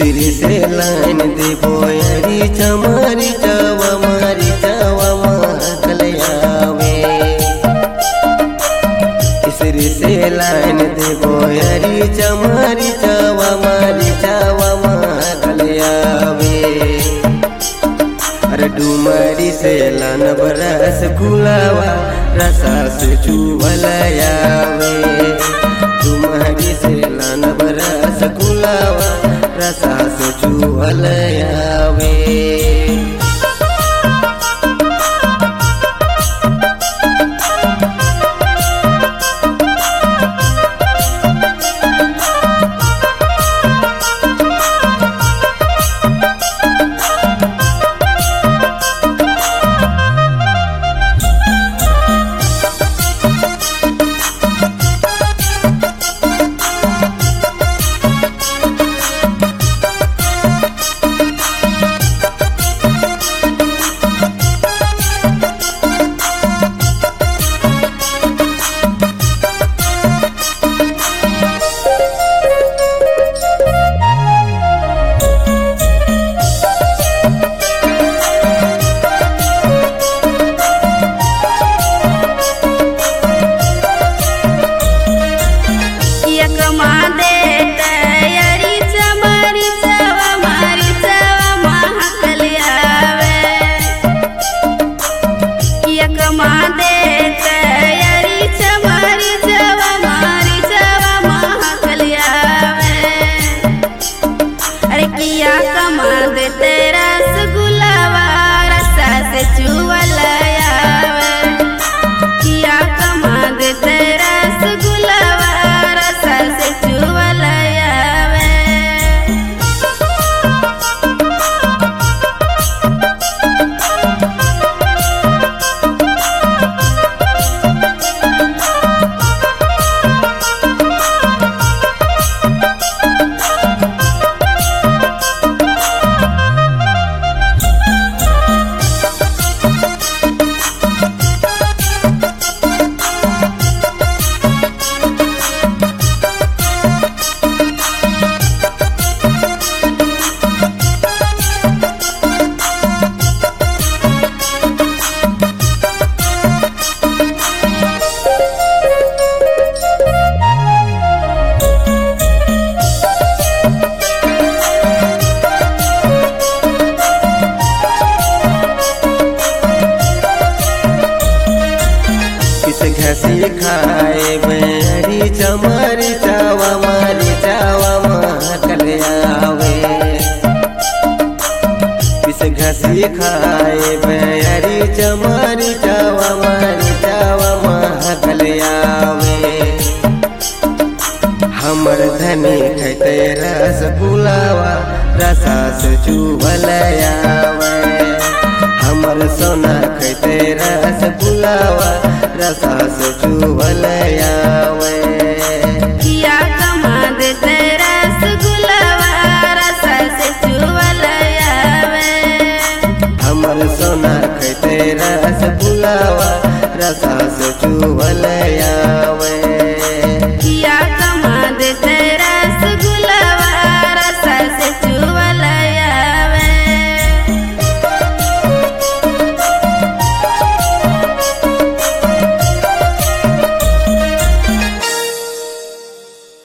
सिरी से लाइन देबो यारी चमारी चावा मारी चावा कलयावे सिरी से लाइन देबो यारी चमारी चावा मारी चावा कलयावे अरे डुमरी से लान बरस खुलावा रसा से चुवलयावे डुमरी से लान बरस खुलावा रसा से चुवलयावे घसी खाए मेरी चमारी चावा मारी चावा कलयावे किस घसी खाए मेरी चमारी चावा मारी चावा कलयावे हमर धनी खैते रस फुलावा रसा से चुवलयावे हमर सोना खैते रस फुलावा रसा से चुवलयावे किया कमा देते रसगुल्लावा रसा से चुवलयावे हमर सोना खैते रस फुलावा रसा से चुवलयावे।